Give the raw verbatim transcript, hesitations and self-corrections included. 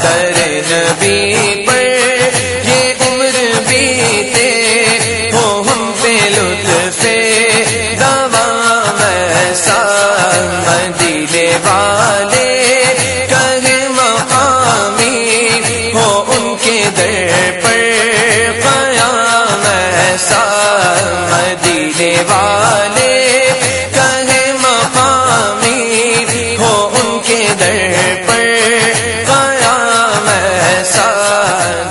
दर नबी पर ये उम्र बीते, हो हम पे लुत्फ़े दवाम ऐसा, मदीने वाले कहे मकामी हो उनके दर